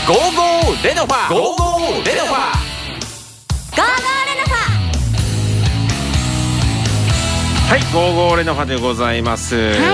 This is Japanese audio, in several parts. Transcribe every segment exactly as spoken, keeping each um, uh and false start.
ゴーゴーレノファゴーゴーレノファゴーゴーレノファはい、ゴーゴーレノファでございます、はい、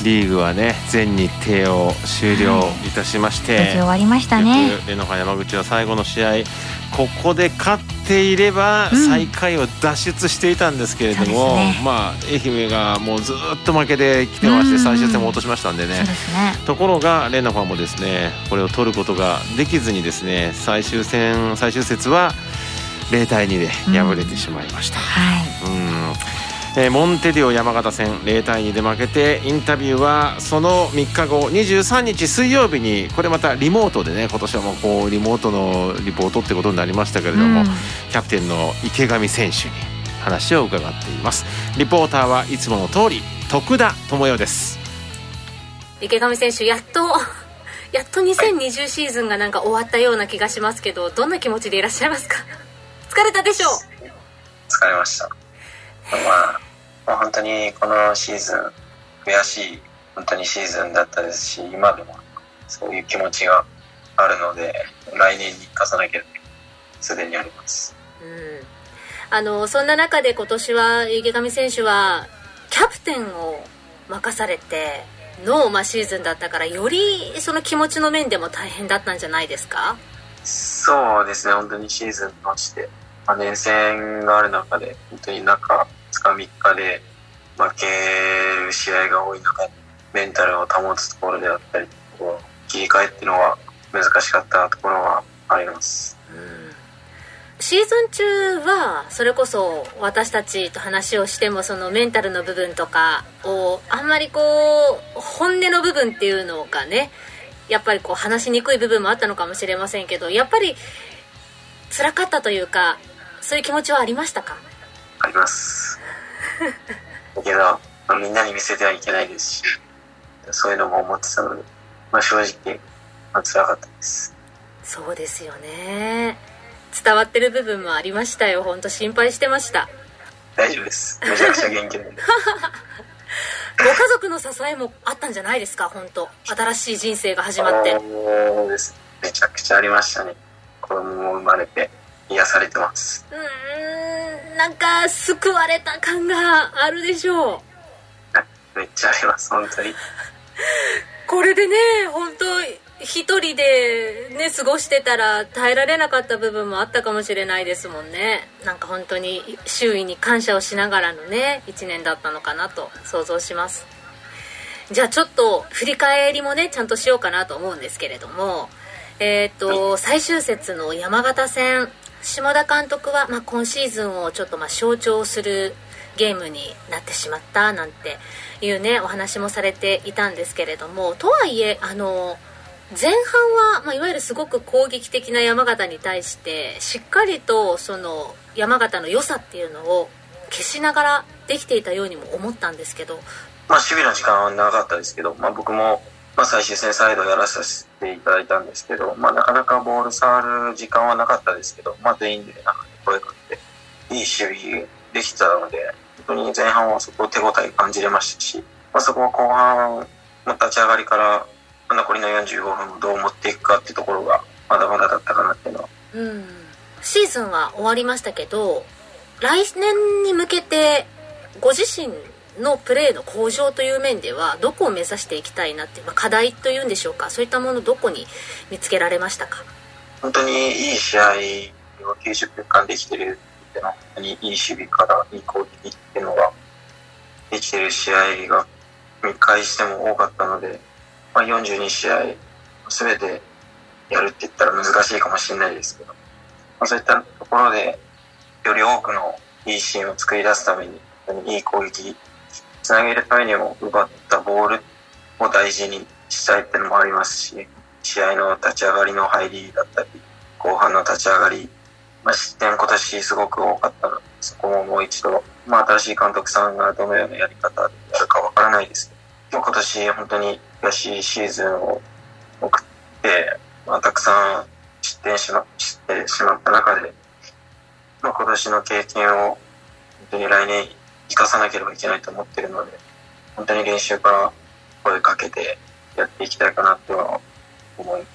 リーグはね全日程を終了いたしまして、 はい、無事終わりましたね。 レノファ山口は最後の試合ここで勝っていれば最下位を脱出していたんですけれども、うんね、まあ愛媛がもうずっと負けてきてまして最終戦も落としましたんで ね, そうですね。 ところがレノファもですねこれを取ることができずにですね最終戦最終節はゼロたいにで敗れてしまいました、うんはいうんえー、モンテディオ山形戦ゼロたいにで負けてインタビューはそのみっかごにじゅうさんにち水曜日にこれまたリモートでね今年はもうこうリモートのリポートってことになりましたけれども、うん、キャプテンの池上選手に話を伺っています。リポーターはいつもの通り徳田智代です。 池上選手やっとやっとにせんにじゅうシーズンがなんか終わったような気がしますけど、どんな気持ちでいらっしゃいますか？疲れたでしょう？ 疲れました。まあ、もう本当にこのシーズン悔しい本当にシーズンだったですし、今でもそういう気持ちがあるので来年に生かさなきゃすでにあります、 うん、あのそんな中で今年は池上選手はキャプテンを任されての、まあ、シーズンだったからよりその気持ちの面でも大変だったんじゃないですか？ そうですね、本当にシーズンとして、まあ、連戦がある中で本当に中ふつかみっかで負ける試合が多い中でメンタルを保つところであったりこう切り替えっていうのは難しかったところはあります、うん、 シーズン中はそれこそ私たちと話をしてもそのメンタルの部分とかをあんまりこう本音の部分っていうのがねやっぱりこう話しにくい部分もあったのかもしれませんけど、やっぱり辛かったというかそういう気持ちはありましたか？ ありますだけど、まあ、みんなに見せてはいけないですしそういうのも思ってたので、まあ、正直、まあ、辛かったです。 そうですよね、伝わってる部分もありましたよ。本当心配してました。 大丈夫です、めちゃくちゃ元気なんでご家族の支えもあったんじゃないですか？本当新しい人生が始まって。 そうです、めちゃくちゃありましたね。子供も生まれて癒されてます。 うーん、なんか救われた感があるでしょう。 めっちゃあります本当にこれでね本当一人でね過ごしてたら耐えられなかった部分もあったかもしれないですもんね。なんか本当に周囲に感謝をしながらのねいちねんだったのかなと想像します。じゃあちょっと振り返りもねちゃんとしようかなと思うんですけれども、えっと最終節の山形戦下田監督は、まあ、今シーズンをちょっとまあ象徴するゲームになってしまったなんていうねお話もされていたんですけれども、とはいえあの前半は、まあ、いわゆるすごく攻撃的な山形に対してしっかりとその山形の良さっていうのを消しながらできていたようにも思ったんですけど、 まあ、守備の時間は長かったですけど、まあ、僕もまあ最終戦サイドやらさせていただいたんですけど、まあ、なかなかボール触る時間はなかったですけど、まあ、全員でなんか声かけていい守備できたので本当に前半はそこ手応え感じれましたし、まあ、そこは後半の立ち上がりから残りのよんじゅうごふんをどう持っていくかっていうところがまだまだだったかなっていうのは、 うん、シーズンは終わりましたけど来年に向けてご自身のプレーの向上という面ではどこを目指していきたいなっていう、まあ、課題というんでしょうか、そういったものどこに見つけられましたか？ 本当にいい試合をきゅうじゅっぷんかんできてるっていうのは本当にいい守備からいい攻撃っていうのができてる試合が見返しても多かったので、まあ、よんじゅうにしあい全てやるって言ったら難しいかもしれないですけど、まあ、そういったところでより多くのいいシーンを作り出すためにいい攻撃つなげるためにも奪ったボールを大事にしたいっていうのもありますし、試合の立ち上がりの入りだったり後半の立ち上がり、まあ、失点今年すごく多かったのでそこももう一度、まあ、新しい監督さんがどのようなやり方でやるかわからないですけど、今年本当に悔しいシーズンを送って、まあ、たくさん失点しま、してしまった中で、まあ、今年の経験を本当に来年生かさなければいけないと思っているので、本当に練習から声かけてやっていきたいかなとは思います。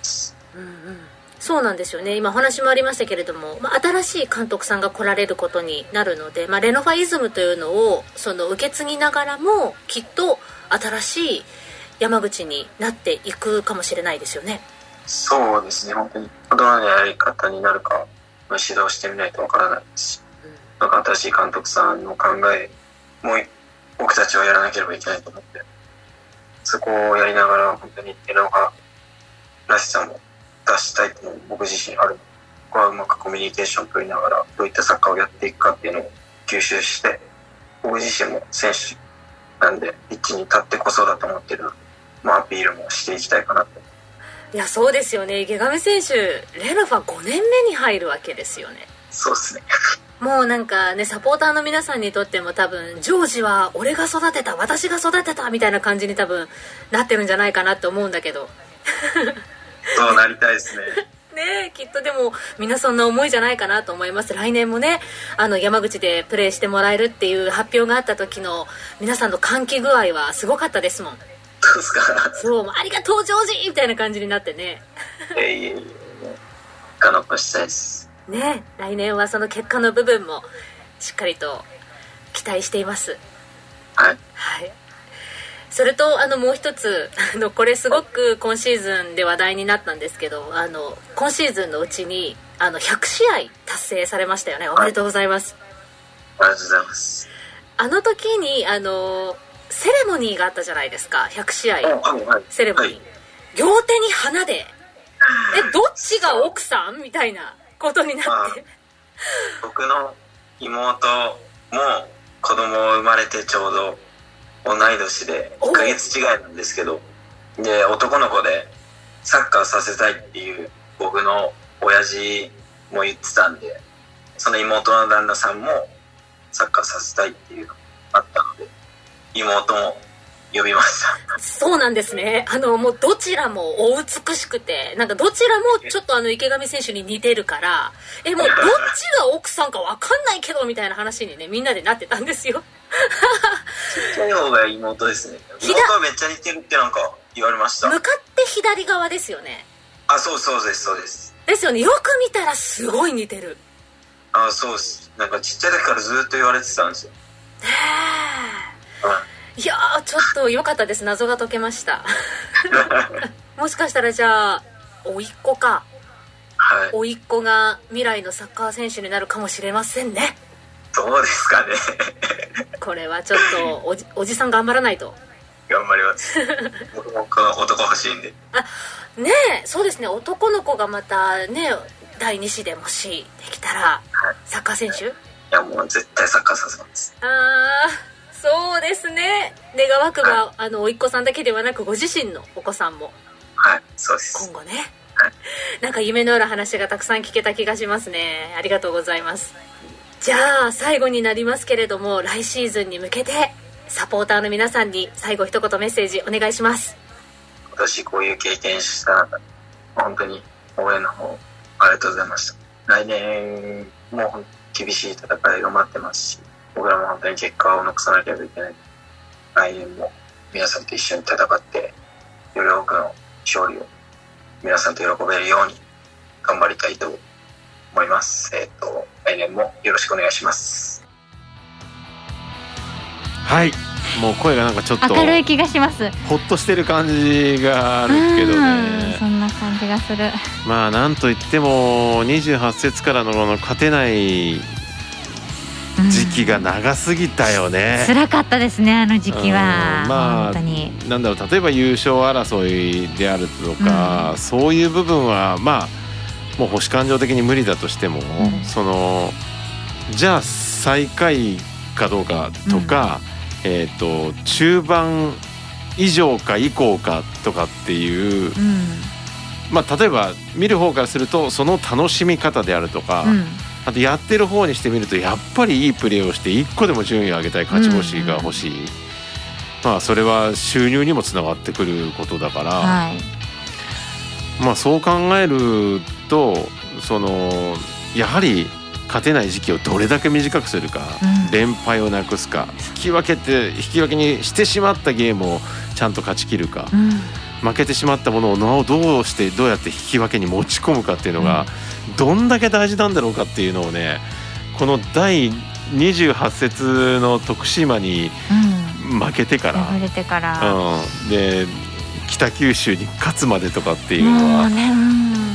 うんうん、そうなんですよね。今お話もありましたけれども、まあ、新しい監督さんが来られることになるので、まあ、レノファイズムというのをその受け継ぎながらもきっと新しい山口になっていくかもしれないですよね。 そうですね。本当にどのようなやり方になるか指導してみないとわからないですし、うん、なんか新しい監督さんの考えも僕たちはやらなければいけないと思って、そこをやりながら本当にレノファらしさも出したいというのも僕自身あるので、ここはうまくコミュニケーションを取りながらどういったサッカーをやっていくかっていうのを吸収して、僕自身も選手なんでピッチに立ってこそだと思ってるので、まあ、アピールもしていきたいかなと。 いやそうですよね。池上選手レノファごねんめに入るわけですよね。 そうですね。 もうなんかね、サポーターの皆さんにとっても多分ジョージは俺が育てた、私が育てたみたいな感じに多分なってるんじゃないかなと思うんだけどそうなりたいですねね、きっとでも皆さんの思いじゃないかなと思います。来年もね、あの山口でプレーしてもらえるっていう発表があった時の皆さんの歓喜具合はすごかったですもん。 そうですか。 そう、ありがとうジョージみたいな感じになってね。 いやいやいや、が残したいですね。来年はその結果の部分もしっかりと期待しています。 はい、 はい。それとあのもう一つ、あのこれすごく今シーズンで話題になったんですけど、あの今シーズンのうちにあのひゃくしあい達成されましたよね。おめでとうございます。 ありがとうございます。 あの時にあのセレモニーがあったじゃないですか。ひゃくしあいセレモニー、はい、両手に花で、えどっちが奥さんみたいなことになって、まあ、 僕の妹も子供生まれてちょうど同い年でいっかげつ違いなんですけど、で男の子でサッカーさせたいっていう僕の親父も言ってたんで、その妹の旦那さんもサッカーさせたいっていうのがあったので妹も呼びました。 そうなんですね。あのもうどちらもお美しくて、なんかどちらもちょっとあの池上選手に似てるから、えもうどっちが奥さんか分かんないけどみたいな話にねみんなでなってたんですよ。 ちっちゃい方が妹ですね。妹はめっちゃ似てるってなんか言われました。 向かって左側ですよね。 あ、そうそうですそうですですよね。よく見たらすごい似てる。 あ、そうです。なんかちっちゃい時からずっと言われてたんですよ。 へー、うん、いやーちょっと良かったです。謎が解けましたもしかしたらじゃあ甥っ子か、はい、甥っ子が未来のサッカー選手になるかもしれませんね。 どうですかねこれはちょっとお じ, おじさん頑張らないと。 頑張ります僕も男欲しいんで。 あねえ、そうですね。男の子がまたねだいに子でもしできたら、はい、サッカー選手、いやもう絶対サッカーさせます。 あーそうですね。願わくば、はい、あの甥っ子さんだけではなくご自身のお子さんも、 はいそうです、 今後ね、はい、なんか夢のある話がたくさん聞けた気がしますね。ありがとうございます。じゃあ最後になりますけれども、来シーズンに向けてサポーターの皆さんに最後一言メッセージお願いします。 私こういう経験した中で本当に応援の方ありがとうございました。来年も厳しい戦いが待ってますし、僕らも本当に結果を残さなければいけない。来年も皆さんと一緒に戦ってより多くの勝利を皆さんと喜べるように頑張りたいと思います。えっと来年もよろしくお願いします。 はい、もう声がなんかちょっと明るい気がします。 ほっとしてる感じがあるけどね。 そんな感じがする。 まあなんといってもにじゅうはち節からのこの勝てない時期が長すぎたよね。 辛かったですね、あの時期は。まあ本当になんだろう、例えば優勝争いであるとか、うん、そういう部分はまあもう保守感情的に無理だとしても、うん、そのじゃあ最下位かどうかとか、うん、えーと中盤以上か以降かとかっていう、うん、まあ例えば見る方からするとその楽しみ方であるとか、うん、あとやってる方にしてみるとやっぱりいいプレーをしていっこでも順位を上げたい、勝ち星が欲しい、うんうん、まあそれは収入にもつながってくることだから、はい、まあそう考えるとそのやはり勝てない時期をどれだけ短くするか、うん、連敗をなくすか、引き分けて引き分けにしてしまったゲームをちゃんと勝ち切るか、うん、 負けてしまったものをなおどうしてどうやって引き分けに持ち込むかっていうのがどんだけ大事なんだろうかっていうのをね、このだいにじゅうはち節の徳島に負けてから、 敗れてから、 うん、で北九州に勝つまでとかっていうのは、 ね、うん、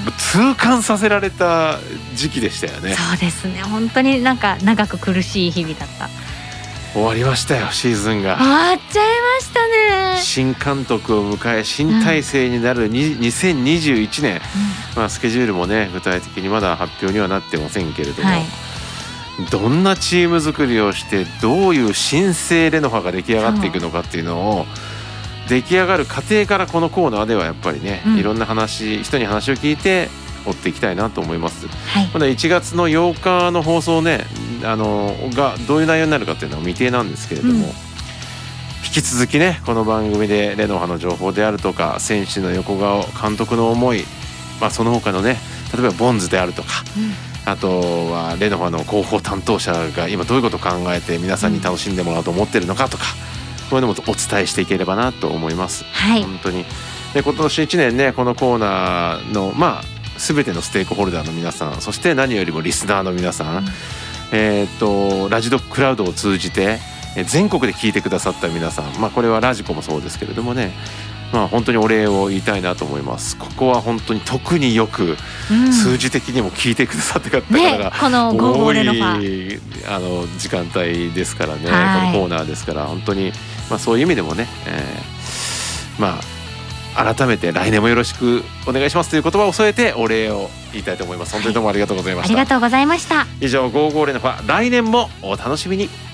痛感させられた時期でしたよね。 そうですね、本当になんか長く苦しい日々だった。 終わりましたよ、シーズンが終わっちゃいましたね。 新監督を迎え新体制になるにせんにじゅういちねん、うん、まあ、スケジュールもね具体的にまだ発表にはなってませんけれども、はい、どんなチーム作りをしてどういう新生レノファが出来上がっていくのかっていうのを出来上がる過程からこのコーナーではやっぱりね、うん、いろんな話人に話を聞いて追っていきたいなと思います、はい、まだいちがつのようかの放送ね、あのがどういう内容になるかっていうのは未定なんですけれども、うん、引き続きねこの番組でレノファの情報であるとか選手の横顔監督の思い、まあ、その他のね例えばボンズであるとか、うん、あとはレノファの広報担当者が今どういうことを考えて皆さんに楽しんでもらおうと思ってるのかとか、こういうのもお伝えしていければなと思います、はい、本当にで今年いちねんねこのコーナーのまあ全てのステークホルダーの皆さん、そして何よりもリスナーの皆さん、うん、えー、とラジドクラウドを通じて全国で聞いてくださった皆さん、まあ、これはラジコもそうですけれどもね、まあ、本当にお礼を言いたいなと思います。ここは本当に特によく数字的にも聞いてくださって方が多い、ね、あの時間帯ですからね、はい、このコーナーですから本当に、まあ、そういう意味でもね、えー、まあ改めて来年もよろしくお願いしますという言葉を添えてお礼を言いたいと思います。本当にどうもありがとうございました、はい、 ありがとうございました。 以上ゴーゴーレノファ来年もお楽しみに。